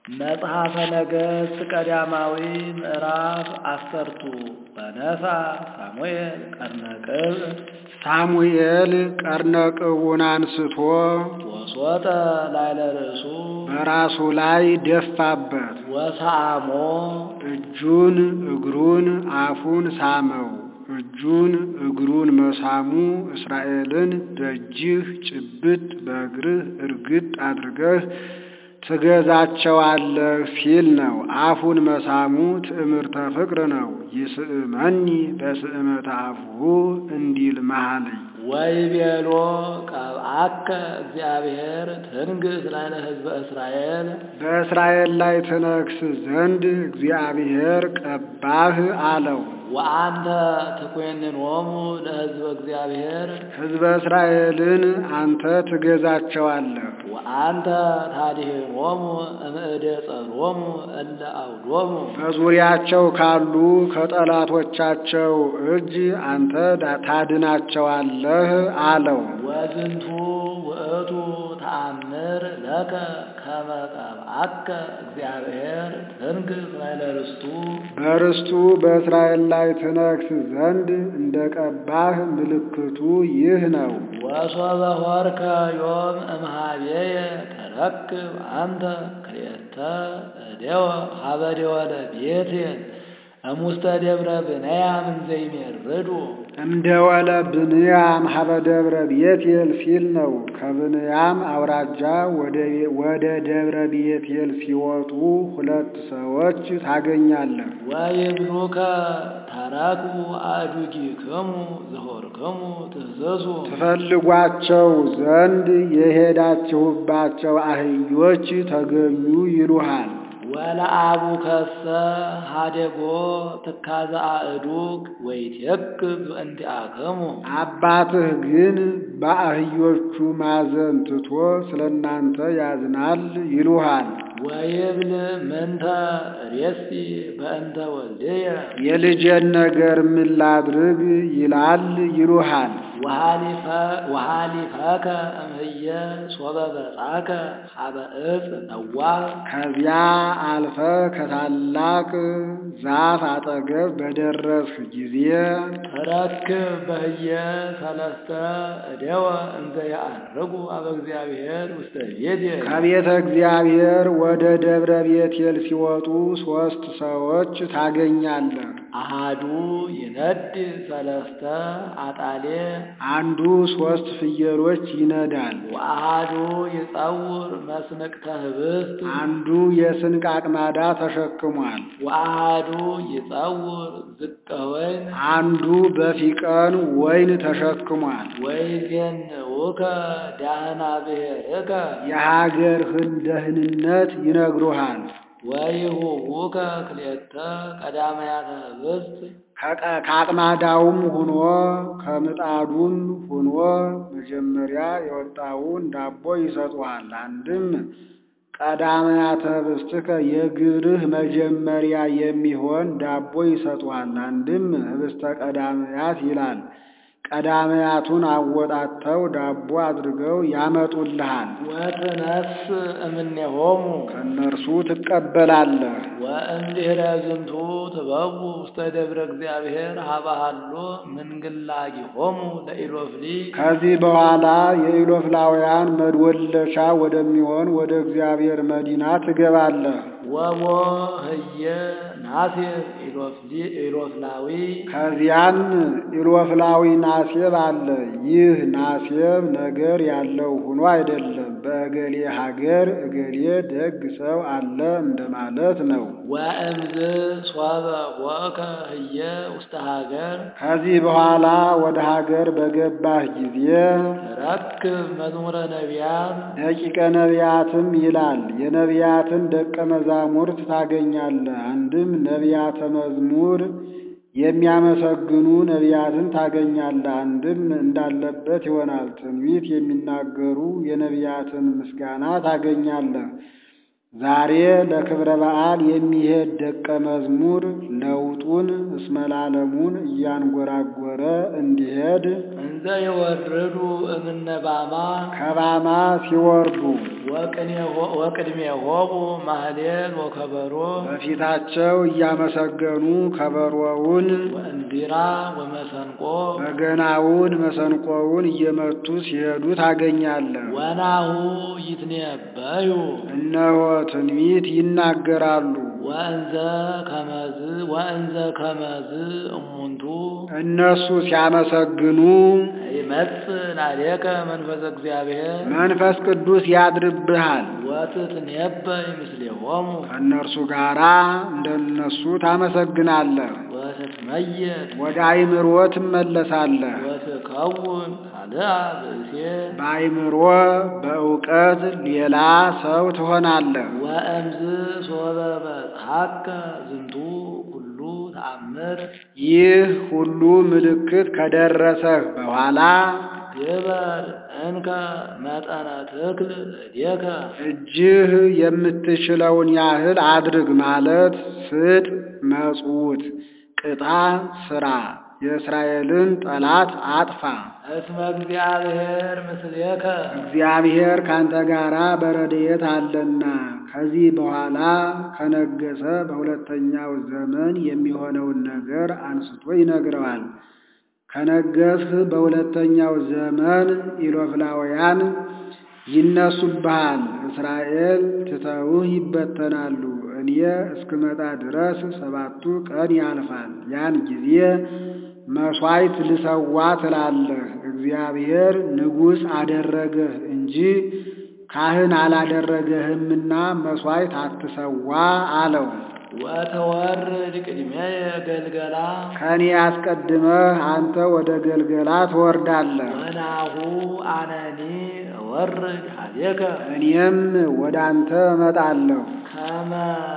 መጽሐፈ ነገሥት ቀዳማዊ ምዕራፍ 10 በነሳ ሳሙኤል ቀርነቅቡን አንስቶ ወሶጠ ላዕለ ርእሱ በራሱ ላይ ደፋበት። ወሰአሞ እጁን እግሩን አፉን ሳመው። እጁን እግሩን መሳሙ እስራኤልን በእጅህ ጭብጥ በእግርህ እርግጥ አድርገህ ትገዛቸዋለህ ሲል ነው። አፉን መሳሙ ትዕምርተ ፍቅር ነው። ይስእመኒ በስእመተ አፉሁ እንዲል መኃልይ ወይቤሎ ቀብአከ እግዚአብሔር ትንግሥ ላዕለ ሕዝበ እስራኤል በእስራኤል ላይ ትነግሥ ዘንድ እግዚአብሔር ቀባህ አለው። ወአንተ ትኮንኖሙ ለሕዝበ እግዚአብሔር ሕዝበ እስራኤልን አንተ ትገዛቸዋለህ። ወአንተ ታድኅኖሙ እምእደ ጸሮሙ እለ አውዶሙ በዙሪያቸው ካሉ ከጠላቶቻቸው እጅ አንተ ታድናቸዋለህ አለው። ወዝንቱ ውእቱ ተአምር ለከ ከመ ቀብአከ እግዚአብሔር ትንግሥ ላዕለ ርስቱ በርስቱ በእስራኤል ላይ ትነግሥ ዘንድ እንደ ቀባህ ምልክቱ ይህ ነው። ወሶበ ሆርከ ዮም እምኀቤየ ተረክብ አንተ ክልኤተ እዴወ ሀበ ደወለ ቤቴል እሙስተ ደብረ ብንያም እንዘይሜርዱ እምደወለ ብንያም ሀበ ደብረ ቤቴል ሲል ነው። ከብንያም አውራጃ ወደ ደብረ ቤቴል ሲወጡ ሁለት ሰዎች ታገኛለህ። ወይብሉከ ተረክቡ አእዱጊክሙ ዘሆርክሙ ትእዘዙ ትፈልጓቸው ዘንድ የሄዳችሁባቸው አህዮች ተገኙ ይሉሃል። ወለአቡከሰ ሀደጎ ትካዘ አእዱግ ወይትየክብ በእንቲአክሙ አባትህ ግን በአህዮቹ ማዘን ትቶ ስለናንተ ያዝናል ይሉሃል። ወይብል ምንተ ሬሲ በእንተ ወልድየ የልጄን ነገር ምን ላድርግ ይላል ይሉሃል። ወሃሊፈከ እምህየ ሶበ በጻከ ሀበ ዕፅ ነዋህ ከዚያ አልፈ ከታላቅ ዛፍ አጠገብ በደረስህ ጊዜ ተረክብ በህየ ሰለስተ እደወ እንዘ ያዐርጉ አበ እግዚአብሔር ውስተ ቤቴል ከቤተ እግዚአብሔር ወደ ደብረ ቤቴል ሲወጡ 3 ሰዎች ታገኛለህ። አሃዱ ይነድ ሰለስተ አጣሌ አንዱ 3 ፍየሎች ይነዳል። ወአሃዱ ይጸውር መስንቅተ ህብስት አንዱ የስንቅ አቅማዳ ተሸክሟል። ወአሃዱ ይጸውር ዝቀ ወይን አንዱ በፊቀን ወይን ተሸክሟል። ወይዜንውከ ዳህና ብሔርከ የሀገርህን ደህንነት ይነግሩሃል። ወይሁቡከ ክልኤተ ቀዳማያተ ህብስት ከአቅማዳውም ሆኖ ከምጣዱም ሆኖ መጀመሪያ የወጣውን ዳቦ ይሰጡሃል። አንድም ቀዳማያተ ህብስትከ የግብርህ መጀመሪያ የሚሆን ዳቦ ይሰጡሃል። አንድም ህብስተ ቀዳማያት ይላል። ቀዳማያቱን አወጣተው ዳቦ አድርገው ያመጡልሃል። ወትነስ እምኔሆሙ ከእነርሱ ትቀበላለህ። ወእምድኅረ ዝንቱ ትበው ውስተ ደብረ እግዚአብሔር ሀበ ሀሎ ምንግላጊሆሙ ለኢሎፍሊ ከዚህ በኋላ የኢሎፍላውያን መድወለሻ ወደሚሆን ወደ እግዚአብሔር መዲና ትገባለህ። ወቦ ህየ ናሴብ ኢሎፍላዊ ከዚያም ኢሎፍላዊ ናሴብ አለ። ይህ ናሴብ ነገር ያለው ሆኖ አይደለም፣ በእገሌ ሀገር እገሌ ደግ ሰው አለ እንደማለት ነው። ወእምዝ ሶበ ወከ ህየ ውስተ ሀገር ከዚህ በኋላ ወደ ሀገር በገባህ ጊዜ ረክብ መዝሙረ ነቢያት ደቂቀ ነቢያትም ይላል። የነቢያትን ደቀ መዛሙርት ታገኛለህ። አንድም ነቢያተ መዝሙር የሚያመሰግኑ ነቢያትን ታገኛለህ። አንድም እንዳለበት ይሆናል። ትንቢት የሚናገሩ የነቢያትን ምስጋና ታገኛለህ። ዛሬ ለክብረ በዓል የሚሄድ ደቀ መዝሙር ለውጡን እስመላለሙን እያንጎራጎረ እንዲሄድ እንዘ ይወርዱ እምነ ባማ ከባማ ሲወርዱ ወቅድሜሆሙ ማህሌት ወከበሮ በፊታቸው እያመሰገኑ ከበሮውን ወእንዚራ ወመሰንቆ በገናውን መሰንቆውን እየመቱ ሲሄዱ ታገኛለህ። ወናሁ ይትነበዩ እነሆ ትንቢት ይናገራሉ። ወእንዘ ከመዝ እሙንቱ እነሱ ሲያመሰግኑ ይመጽእ ላዕሌከ መንፈሰ እግዚአብሔር መንፈስ ቅዱስ ያድርብሃል። ወትትነበይ ምስሌሆሙ ከእነርሱ ጋራ እንደነሱ ታመሰግናለህ። ወትትመየጥ ወደ አእምሮ ትመለሳለህ። ወትከውን ካልአ ብእሴ በአእምሮ በእውቀት ሌላ ሰው ትሆናለህ። ወእምዝ ሶበ በጽሐከ ዝንቱ ሁሉ ተአምር ይህ ሁሉ ምልክት ከደረሰህ በኋላ ግበር እንከ መጠነ ትክል እዴከ እጅህ የምትችለውን ያህል አድርግ ማለት ስጥ፣ መጽውት፣ ቅጣ፣ ስራ፣ የእስራኤልን ጠላት አጥፋ። እስመ እግዚአብሔር ምስሌከ እግዚአብሔር ካንተ ጋራ በረድኤት አለና። ከዚህ በኋላ ከነገሰ በሁለተኛው ዘመን የሚሆነውን ነገር አንስቶ ይነግረዋል። ከነገስህ በሁለተኛው ዘመን ኢሎፍላውያን ይነሱብሃል፣ እስራኤል ትተውህ ይበተናሉ። እኔ እስክመጣ ድረስ 7 ቀን ያልፋል። ያን ጊዜ መሥዋዕት ልሰዋ ትላለህ። እግዚአብሔር ንጉሥ አደረገህ እንጂ ካህን አላደረገህምና መሥዋዕት አትሰዋ አለው። ወተወርድ ቅድሜየ ገልገላ ከኔ አስቀድመህ አንተ ወደ ገልገላ ትወርዳለህ። ወናሁ አነኒ እወርድ ኀቤከ እኔም ወደ አንተ እመጣለሁ። ከመ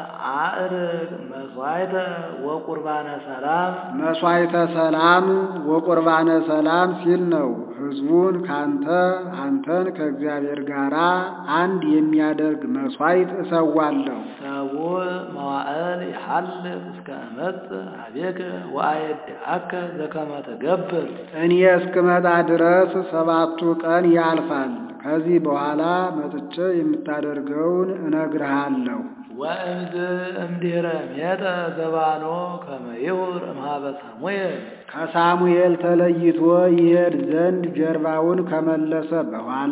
አዕርግ መሥዋዕተ ወቁርባነ ሰላም መሥዋዕተ ሰላም ወቁርባነ ሰላም ሲል ነው። ሕዝቡን ካንተ አንተን ከእግዚአብሔር ጋር አንድ የሚያደርግ መሥዋዕት እሰዋለሁ። ሰቡዕ መዋዕል ይሐልፍ እስከ እመጽእ ኀቤከ ወአየድአከ ዘከመ ትገብር እኔ እስክመጣ ድረስ 7 ቀን ያልፋል። ከዚህ በኋላ መጥቼ የምታደርገውን እነግርሃለሁ። ወእምዝ እምድኅረ ሜጠ ዘባኖ ከመ ይሁር እምኀበ ሳሙኤል ከሳሙኤል ተለይቶ ይሄድ ዘንድ ጀርባውን ከመለሰ በኋላ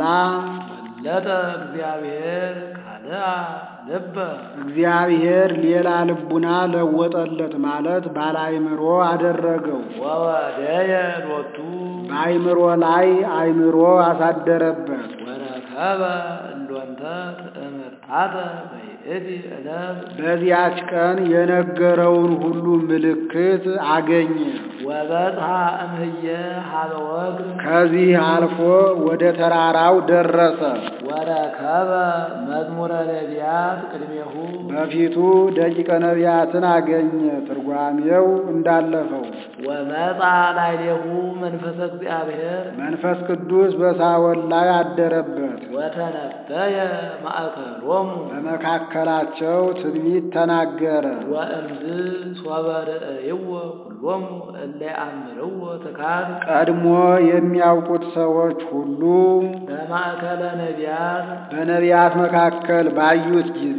ወለጠ እግዚአብሔር ካልአ ልበ እግዚአብሔር ሌላ ልቡና ለወጠለት ማለት ባለአእምሮ አደረገው። ወወደየ ሎቱ በአእምሮ ላይ አእምሮ አሳደረበት። ወረከበ እሎንተ ትእምርታተ በይእቲ ዕለት በዚያች ቀን የነገረውን ሁሉ ምልክት አገኘ። ወበጽሐ እምህየ ኀበ ወግር ከዚህ አልፎ ወደ ተራራው ደረሰ። ወረከበ መዝሙረ ነቢያት ቅድሜሁ በፊቱ ደቂቀ ነቢያትን አገኘ። ትርጓሜው እንዳለፈው ወመጻ ላዕሌሁ መንፈሰ እግዚአብሔር መንፈስ ቅዱስ በሳኦል ላይ አደረበት። ወተነበየ ማእከሎሙ በመካከላቸው ትንቢት ተናገረ። ወእምዝ ሶበ ርእይዎ ኩሎሙ እለ ይአምርዎ ትካት ቀድሞ የሚያውቁት ሰዎች ሁሉ በማእከለ ነቢያት በነቢያት መካከል ባዩት ጊዜ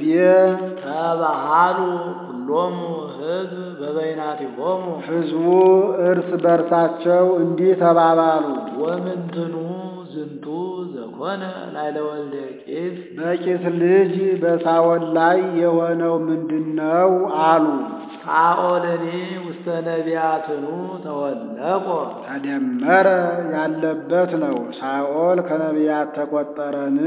ተባሃሉ ኩሎሙ ሕዝብ በበይናቲሆሙ ሕዝቡ እርስ በርሳቸው እንዲህ ተባባሉ። ወምንትኑ ዝንቱ ዘኮነ ላዕለ ወልደ ቂስ በቂስ ልጅ በሳኦል ላይ የሆነው ምንድነው አሉ። ሳኦልኒ ውስተ ነቢያትኑ ተወለቆ ተደመረ ያለበት ነው። ሳኦል ከነቢያት ተቆጠረን።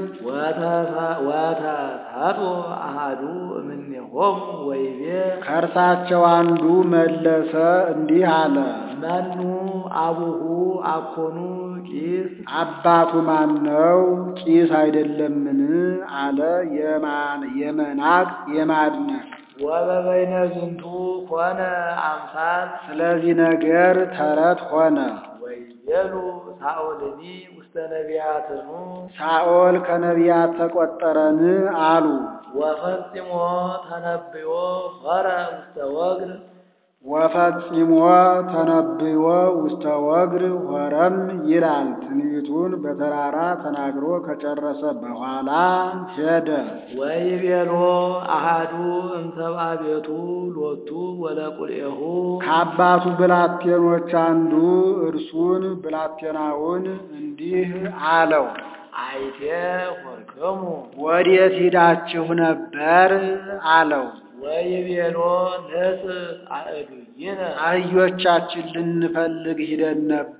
ወተሰጦ አሐዱ እምኔሆሙ ወይቤ ከእርሳቸው አንዱ መለሰ እንዲህ አለ። መኑ አቡሁ አኮኑ ቂስ አባቱ ማን ነው? ቂስ አይደለምን? አለ የመናቅ የማድነቅ። ወበበይነ ዝንቱ ኮነ አምሳል ስለዚህ ነገር ተረት ሆነ። ወይቤሉ ሳኦልኒ ውስተ ነቢያትኑ ሳኦል ከነቢያት ተቆጠረን አሉ። ወፈጽሞ ተነብዮ ሆረ ውስተ ወግር ወፈጽሞ ተነብዮ ውስተ ወግር ሆረም ይላል። ትንቢቱን በተራራ ተናግሮ ከጨረሰ በኋላ ሄደ። ወይቤሎ አሃዱ እምሰብአ ቤቱ ሎቱ ወለቁልኤሁ ከአባቱ ብላቴኖች አንዱ እርሱን ብላቴናውን እንዲህ አለው፣ አይቴ ሆርክሙ ወዴት ሂዳችሁ ነበር? አለው። ወይቤሎ ንስእ አእዱይነ አህዮቻችን ልንፈልግ ሂደን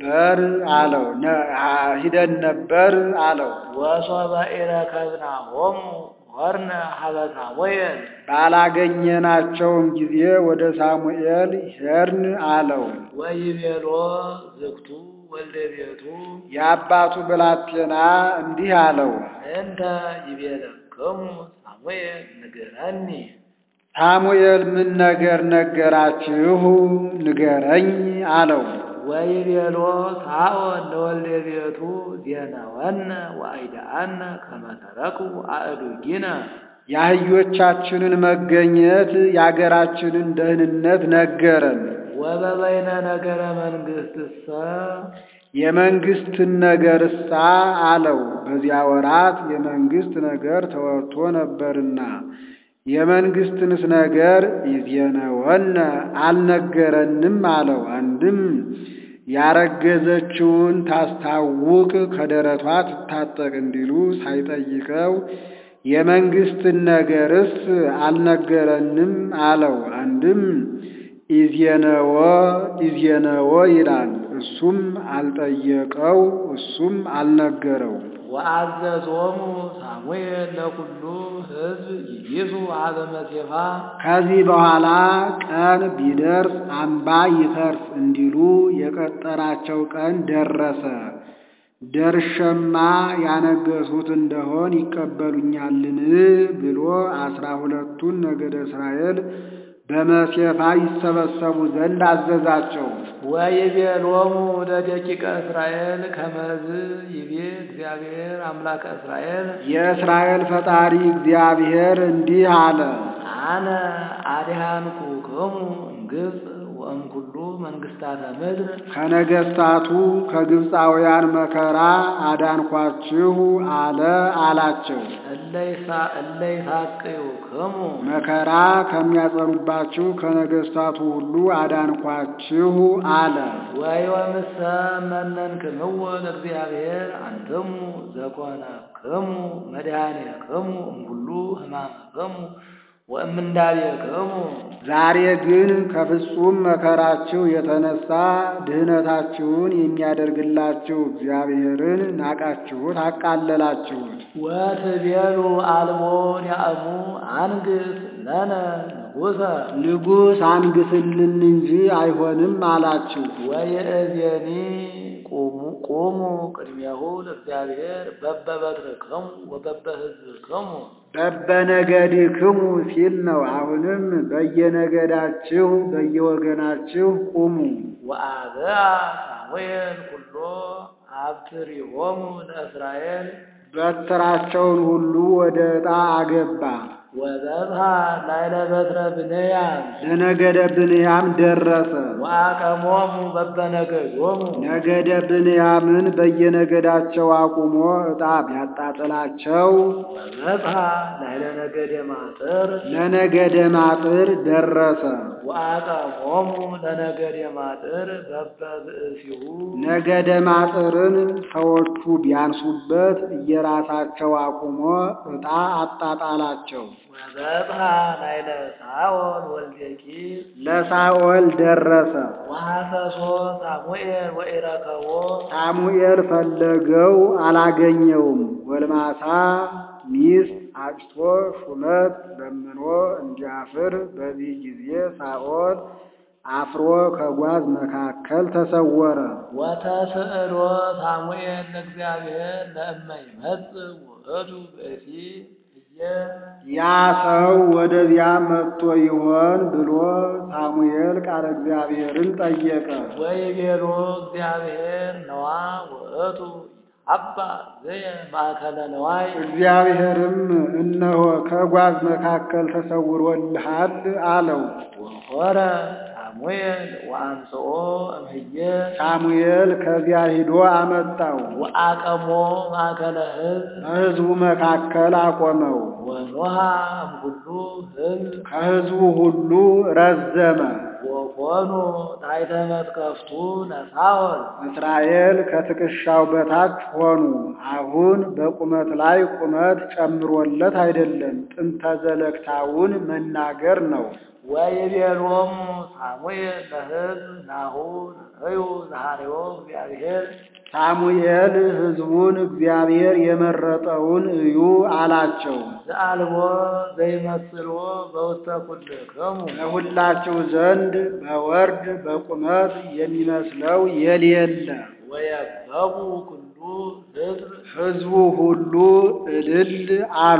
ነበር አለው። ወሶበ ኢረከብናሆሙ ሆርነ ሀበ ሳሙኤል ባላገኘናቸውም ጊዜ ወደ ሳሙኤል ሄድን አለው። ወይቤሎ ዝግቱ ወልደ ቤቱ የአባቱ ብላቴና እንዲህ አለው፣ እንተ ይቤለክሙ ሳሙኤል ንገረኒ ሳሙኤል ምን ነገር ነገራችሁ? ንገረኝ አለው። ወይቤሎ ሳኦል ለወልደ ቤቱ ዜናወነ ወአይዳአነ ከመ ተረክቡ አእዱጊነ የአህዮቻችንን መገኘት የአገራችንን ደህንነት ነገረን። ወበበይነ ነገረ መንግሥትሰ የመንግስትን ነገርሳ አለው። በዚያ ወራት የመንግስት ነገር ተወርቶ ነበርና የመንግስትንስ ነገር ይዜነወነ አልነገረንም አለው። አንድም ያረገዘችውን ታስታውቅ ከደረቷ ትታጠቅ እንዲሉ ሳይጠይቀው የመንግስትን ነገርስ አልነገረንም አለው። አንድም ኢዜነወ ይላል። እሱም አልጠየቀው፣ እሱም አልነገረው። ወአዘዞሙ ሳሙኤል ለኩሉ ሕዝብ ይይዙ ሀበ መሴፋ ከዚህ በኋላ ቀን ቢደርስ አምባ ይፈርስ እንዲሉ የቀጠራቸው ቀን ደረሰ። ደርሸማ ያነገሱት እንደሆን ይቀበሉኛልን ብሎ 12ቱን ነገደ እስራኤል በመሴፋ ይሰበሰቡ ዘንድ አዘዛቸው። ወይቤሎሙ ለደቂቀ እስራኤል ከመዝ ይቤ እግዚአብሔር አምላከ እስራኤል የእስራኤል ፈጣሪ እግዚአብሔር እንዲህ አለ፣ አነ አድኃንኩክሙ እምግብፅ ወእምኩሉ መንግሥታተ ምድር ከነገሥታቱ ከግብፃውያን መከራ አዳንኳችሁ አላቸው። እለይሳቅዩክሙ መከራ ከሚያጸኑባችሁ ከነገሥታቱ ሁሉ አዳንኳችሁ አለ። ወዮምሰ መነንክምዎ ለእግዚአብሔር አንትሙ ዘኮነክሙ መድኃኒክሙ እምኩሉ ሕማምክሙ ወእምንዳቤክሙ ዛሬ ግን ከፍጹም መከራችሁ የተነሳ ድህነታችሁን የሚያደርግላችሁ እግዚአብሔርን ናቃችሁት፣ አቃለላችሁት። ወትቤሉ አልቦ ዲአሙ አንግሥ ለነ ንጉሥ አንግሥልን እንጂ አይሆንም አላችሁ። ወይእዜኒ ቁሙ ቅድሜሁ ለእግዚአብሔር በበበትርክሙ ወበበሕዝብክሙ በበነገድክሙ ሲል ነው። አሁንም በየነገዳችሁ በየወገናችሁ ቁሙ። ወአብአ ሳሙኤል ኩሎ አብትሪሆሙ ለእስራኤል በትራቸውን ሁሉ ወደ ዕጣ አገባ። ወዘብሃ ላዕለ በትረ ብንያም ለነገደ ብንያም ደረሰ። ወአቀሞሙ በበነገዶሙ ነገደ ብንያምን በየነገዳቸው አቁሞ ዕጣ ቢያጣጥላቸው ወዘብሃ ላዕለ ነገደ ማጥር ለነገደ ማጥር ደረሰ። ወአቀሞሙ ለነገደ ማጥር በበብእሲሁ ነገደ ማጥርን ሰዎቹ ቢያንሱበት እየራሳቸው አቁሞ ዕጣ አጣጣላቸው። ወዘብሃ ላዕለ ሳኦል ወልደ ቂስ ለሳኦል ደረሰ። ወሐሰሶ ሳሙኤል ወኢረከቦ ሳሙኤል ፈለገው አላገኘውም። ጎልማሳ ሚስት አጭቶ ሹመት ለምኖ እንዲያፍር በዚህ ጊዜ ሳኦል አፍሮ ከጓዝ መካከል ተሰወረ። ወተስእሎ ሳሙኤል ለእግዚአብሔር ለእመ ይመጽእ ውእቱ ብእሲ ያ ሰው ወደዚያ መጥቶ ይሆን ብሎ ሳሙኤል ቃለ እግዚአብሔርን ጠየቀ። ወይቤሎ እግዚአብሔር ነዋ ውእቱ አባ ዘየ ማእከለ ነዋይ እግዚአብሔርም እነሆ ከጓዝ መካከል ተሰውሮልሃል አለው። ወሆረ ሳሙኤል ወአንጽኦ እምሕየ ሳሙኤል ከዚያ ሂዶ አመጣው፣ ወአቀሞ ማእከለ ሕዝብ በሕዝቡ መካከል አቆመው። ወኖሃ እምኩሉ ሕዝብ ከሕዝቡ ሁሉ ረዘመ። ወኮኑ ታሕተ መትከፍቱ ለሳኦል እስራኤል ከትከሻው በታች ሆኑ። አሁን በቁመት ላይ ቁመት ጨምሮለት አይደለም፣ ጥንተ ዘለግታውን መናገር ነው። ወይቤሎሙ ሳሙኤል ለሕዝብ ናሁ ንሕዩ ዘኀረዮ እግዚአብሔር ሳሙኤል ሕዝቡን እግዚአብሔር የመረጠውን እዩ አላቸው። ዘአልቦ ዘይመስሎ በውስተ ኩልክሙ በሁላችሁ ዘንድ በወርድ በቁመት የሚመስለው የሌለ። ወየበቡ ኩሉ ሕዝብ ሁሉ እልል አሉ።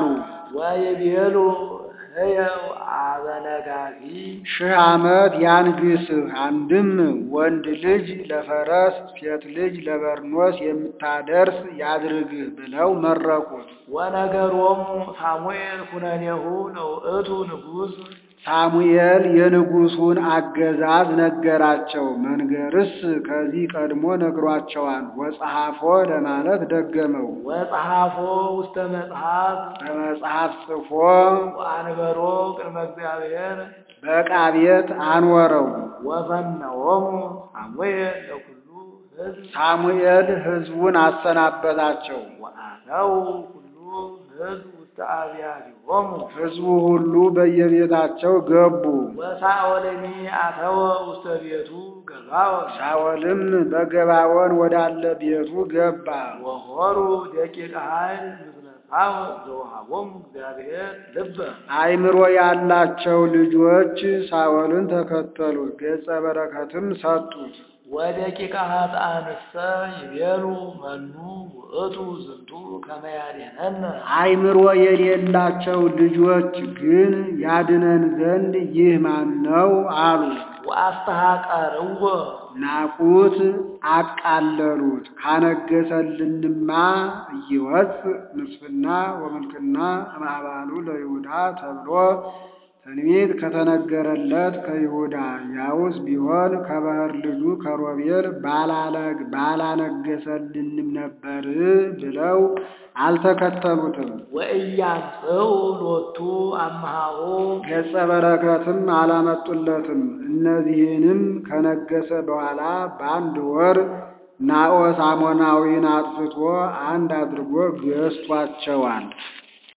ወይቤሉ ሕያው አበነጋፊ 1000 ዓመት ያንግስህ። አንድም ወንድ ልጅ ለፈረስ ሴት ልጅ ለበርኖስ የምታደርስ ያድርግህ ብለው መረቁት። ወነገሮሙ ሳሙኤል ኩነኔሁ ለውእቱ ንጉሥ ሳሙኤል የንጉሡን አገዛዝ ነገራቸው። መንገርስ ከዚህ ቀድሞ ነግሯቸዋል። ወጸሐፎ ለማለት ደገመው። ወጸሐፎ ውስተ መጽሐፍ በመጽሐፍ ጽፎ ወአንበሮ ቅድመ እግዚአብሔር በዕቃ ቤት አኖረው። ወፈነዎሙ ሳሙኤል ለኩሉ ሕዝብ ሳሙኤል ሕዝቡን አሰናበታቸው። ወአተው ኩሉ ሕዝብ ውስተ አብያቲሆሙ ሕዝቡ ሁሉ በየቤታቸው ገቡ። ወሳኦልኒ አተወ ውስተ ቤቱ ገባዖን ሳኦልም በገባዖን ወዳለ ቤቱ ገባ። ወሖሩ ደቂቀ ኃይል ምስለ ሳኦል ዘወሃቦሙ እግዚአብሔር ልበ አእምሮ ያላቸው ልጆች ሳኦልን ተከተሉት፣ ገጸ በረከትም ሰጡት። ወደቂቀ ኃጥአንሰ ይቤሉ መኑ ውእቱ ዝንቱ ከመ ያድኅነነ አእምሮ የሌላቸው ልጆች ግን ያድነን ዘንድ ይህ ማን ነው አሉ። ወአስተሐቀርዎ ናቁት፣ አቃለሉት። ካነገሰልንማ እይወፅእ ንስፍና ወምልክና እምአባሉ ለይሁዳ ተብሎ ትንቢት ከተነገረለት ከይሁዳ ያውስ ቢሆን ከባሕር ልጁ ከሮቤል ባላነገሰልንም ነበር ብለው አልተከተሉትም። ወኢያምጽኡ ሎቱ አምሃሁ ገጸ በረከትም አላመጡለትም። እነዚህንም ከነገሰ በኋላ በአንድ ወር ናዖስ አሞናዊን አጥፍቶ አንድ አድርጎ ገዝቷቸዋል።